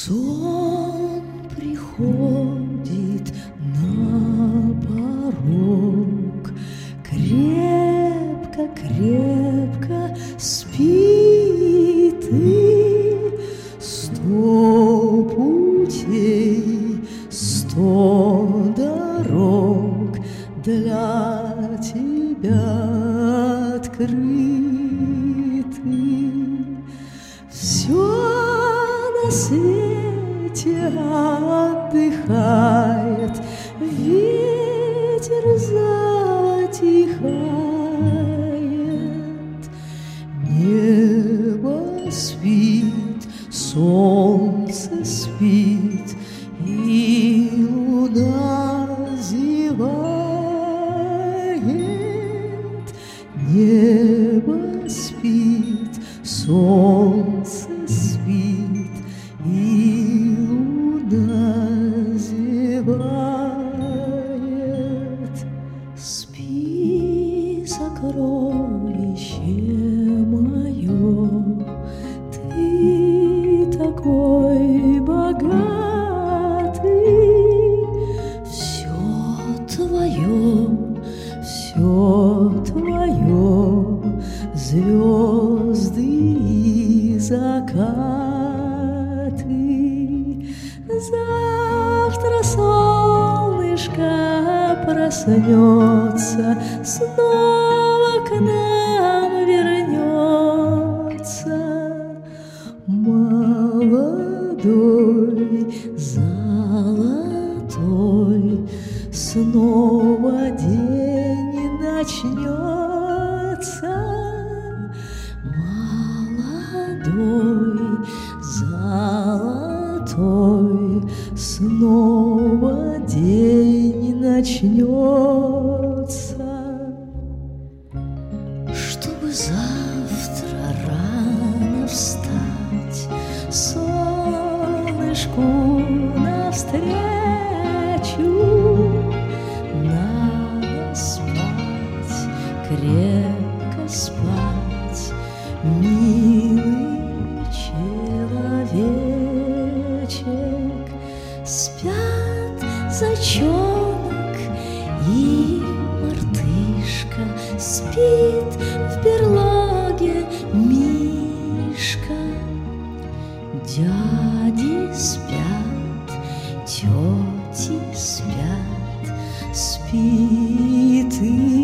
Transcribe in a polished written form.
Сон приходит на порог, крепко-крепко спит, и 100 путей, 100 дорог для тебя открыты. Все на свете отдыхает, ветер затихает, небо спит, солнце спит, и луна зевает. Небо спит, солнце спит, и луна зевает. Спи, сокровище мое, ты такой богатый, все твое, звезды и закаты. Завтра солнышко проснется, снова к нам вернется. Молодой, золотой, снова день начнется. Молодой, золотой, снова день начнется. Чтобы завтра рано встать, солнышку навстречу, надо спать, крепко спать, милый человечек. Спят зайчонок и мартышка, спит в берлоге мишка. Дяди спят, тети спят, спит и